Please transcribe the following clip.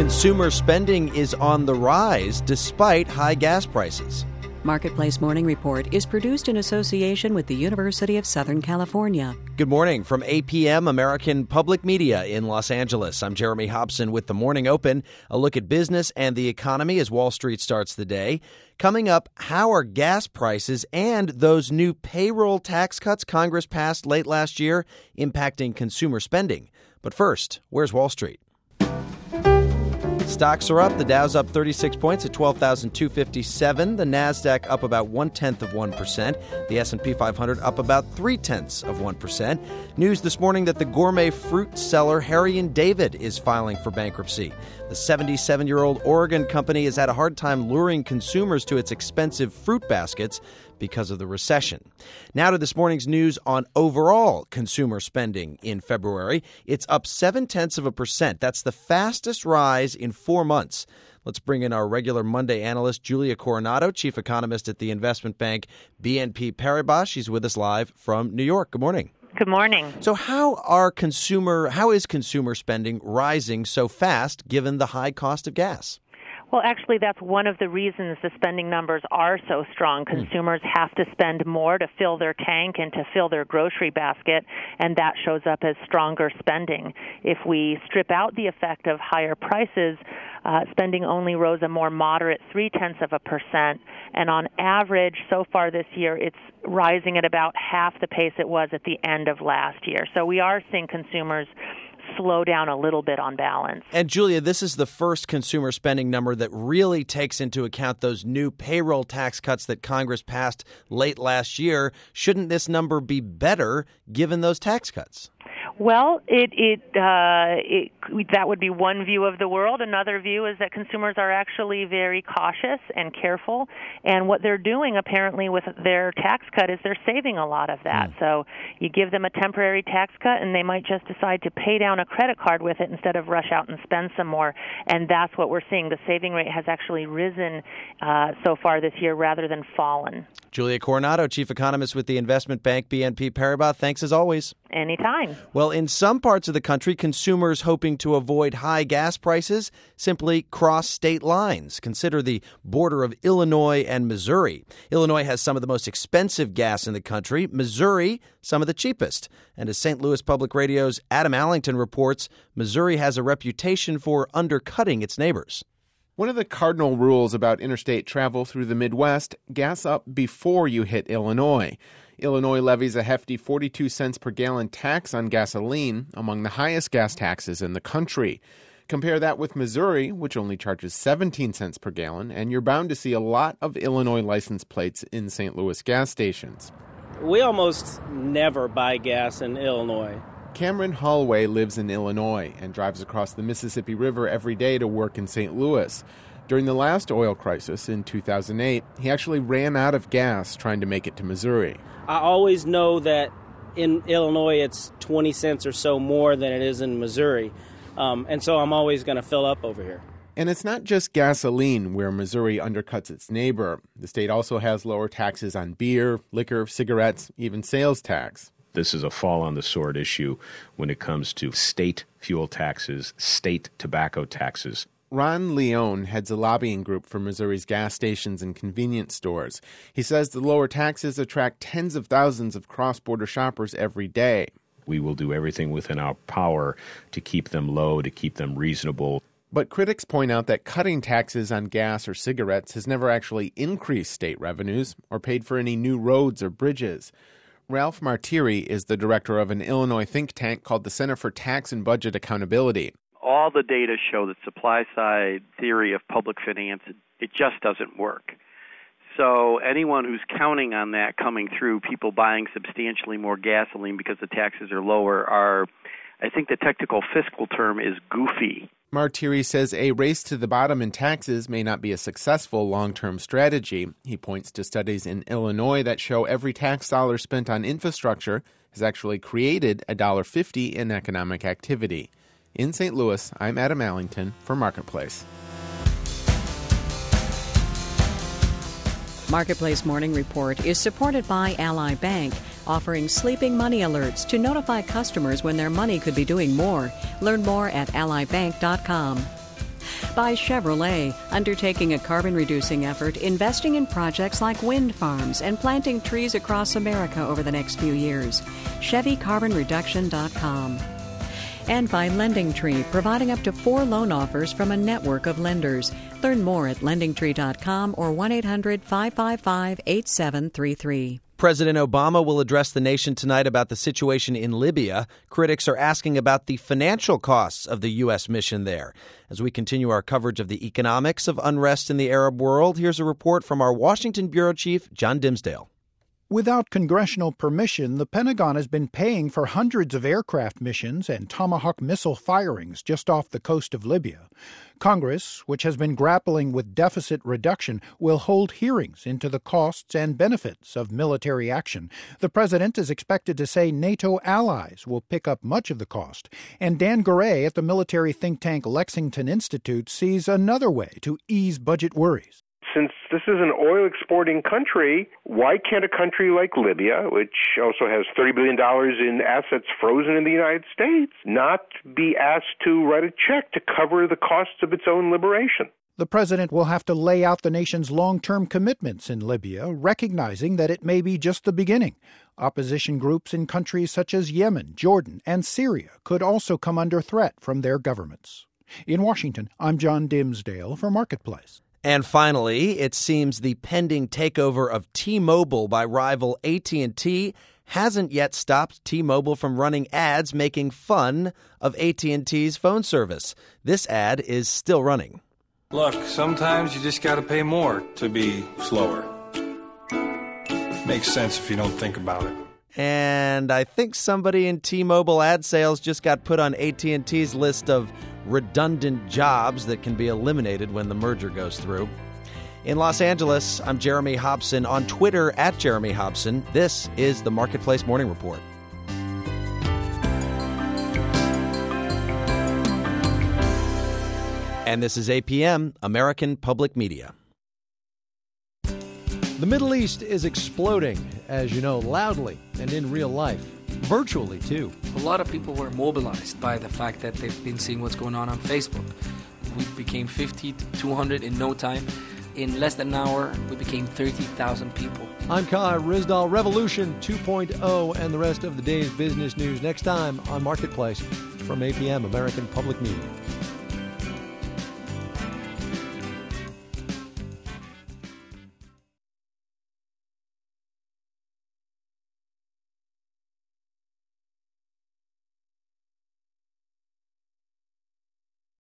Consumer spending is on the rise despite high gas prices. Marketplace Morning Report is produced in association with the University of Southern California. Good morning from APM, American Public Media in Los Angeles. I'm Jeremy Hobson with the Morning Open, a look at business and the economy as Wall Street starts the day. Coming up, how are gas prices and those new payroll tax cuts Congress passed late last year impacting consumer spending? But first, where's Wall Street? Stocks are up. The Dow's up 36 points at 12,257. The Nasdaq up about 0.1%. The S&P 500 up about 0.3%. News this morning that the gourmet fruit seller Harry & David is filing for bankruptcy. The 77-year-old Oregon company has had a hard time luring consumers to its expensive fruit baskets because of the recession. Now to this morning's news on overall consumer spending in February. It's up 0.7%. That's the fastest rise in 4 months. Let's bring in our regular Monday analyst, Julia Coronado, chief economist at the investment bank BNP Paribas. She's with us live from New York. Good morning. Good morning. So how is consumer spending rising so fast given the high cost of gas? Well, actually, that's one of the reasons the spending numbers are so strong. Consumers have to spend more to fill their tank and to fill their grocery basket, and that shows up as stronger spending. If we strip out the effect of higher prices, spending only rose a more moderate 0.3%, and on average, so far this year, it's rising at about half the pace it was at the end of last year. So we are seeing consumers slow down a little bit on balance. And Julia, this is the first consumer spending number that really takes into account those new payroll tax cuts that Congress passed late last year. Shouldn't this number be better given those tax cuts? Well, that would be one view of the world. Another view is that consumers are actually very cautious and careful, and what they're doing apparently with their tax cut is they're saving a lot of that. So you give them a temporary tax cut, and they might just decide to pay down a credit card with it instead of rush out and spend some more, and that's what we're seeing. The saving rate has actually risen so far this year rather than fallen. Julia Coronado, chief economist with the investment bank BNP Paribas. Thanks as always. Anytime. Well, in some parts of the country, consumers hoping to avoid high gas prices simply cross state lines. Consider the border of Illinois and Missouri. Illinois has some of the most expensive gas in the country. Missouri, some of the cheapest. And as St. Louis Public Radio's Adam Allington reports, Missouri has a reputation for undercutting its neighbors. One of the cardinal rules about interstate travel through the Midwest, gas up before you hit Illinois. Illinois levies a hefty 42 cents per gallon tax on gasoline, among the highest gas taxes in the country. Compare that with Missouri, which only charges 17 cents per gallon, and you're bound to see a lot of Illinois license plates in St. Louis gas stations. We almost never buy gas in Illinois. Cameron Holloway lives in Illinois and drives across the Mississippi River every day to work in St. Louis. During the last oil crisis in 2008, he actually ran out of gas trying to make it to Missouri. I always know that in Illinois it's 20 cents or so more than it is in Missouri, and so I'm always going to fill up over here. And it's not just gasoline where Missouri undercuts its neighbor. The state also has lower taxes on beer, liquor, cigarettes, even sales tax. This is a fall-on-the-sword issue when it comes to state fuel taxes, state tobacco taxes. Ron Leone heads a lobbying group for Missouri's gas stations and convenience stores. He says the lower taxes attract tens of thousands of cross-border shoppers every day. We will do everything within our power to keep them low, to keep them reasonable. But critics point out that cutting taxes on gas or cigarettes has never actually increased state revenues or paid for any new roads or bridges. Ralph Martiri is the director of an Illinois think tank called the Center for Tax and Budget Accountability. All the data show that supply-side theory of public finance, it just doesn't work. So anyone who's counting on that coming through, people buying substantially more gasoline because the taxes are lower, I think the technical fiscal term is goofy. Martiri says a race to the bottom in taxes may not be a successful long-term strategy. He points to studies in Illinois that show every tax dollar spent on infrastructure has actually created $1.50 in economic activity. In St. Louis, I'm Adam Allington for Marketplace. Marketplace Morning Report is supported by Ally Bank, offering sleeping money alerts to notify customers when their money could be doing more. Learn more at allybank.com. By Chevrolet, undertaking a carbon-reducing effort, investing in projects like wind farms and planting trees across America over the next few years. ChevyCarbonReduction.com. And by LendingTree, providing up to 4 loan offers from a network of lenders. Learn more at LendingTree.com or 1-800-555-8733. President Obama will address the nation tonight about the situation in Libya. Critics are asking about the financial costs of the U.S. mission there. As we continue our coverage of the economics of unrest in the Arab world, here's a report from our Washington bureau chief, John Dimsdale. Without congressional permission, the Pentagon has been paying for hundreds of aircraft missions and Tomahawk missile firings just off the coast of Libya. Congress, which has been grappling with deficit reduction, will hold hearings into the costs and benefits of military action. The president is expected to say NATO allies will pick up much of the cost. And Dan Garay at the military think tank Lexington Institute sees another way to ease budget worries. Since this is an oil-exporting country, why can't a country like Libya, which also has $30 billion in assets frozen in the United States, not be asked to write a check to cover the costs of its own liberation? The president will have to lay out the nation's long-term commitments in Libya, recognizing that it may be just the beginning. Opposition groups in countries such as Yemen, Jordan, and Syria could also come under threat from their governments. In Washington, I'm John Dimsdale for Marketplace. And finally, it seems the pending takeover of T-Mobile by rival AT&T hasn't yet stopped T-Mobile from running ads making fun of AT&T's phone service. This ad is still running. Look, sometimes you just got to pay more to be slower. Makes sense if you don't think about it. And I think somebody in T-Mobile ad sales just got put on AT&T's list of redundant jobs that can be eliminated when the merger goes through. In Los Angeles, I'm Jeremy Hobson. On Twitter, at Jeremy Hobson. This is the Marketplace Morning Report. And this is APM, American Public Media. The Middle East is exploding, as you know, loudly and in real life. Virtually, too. A lot of people were mobilized by the fact that they've been seeing what's going on Facebook. We became 50 to 200 in no time. In less than an hour, we became 30,000 people. I'm Kai Ryssdal. Revolution 2.0 and the rest of the day's business news next time on Marketplace from APM, American Public Media.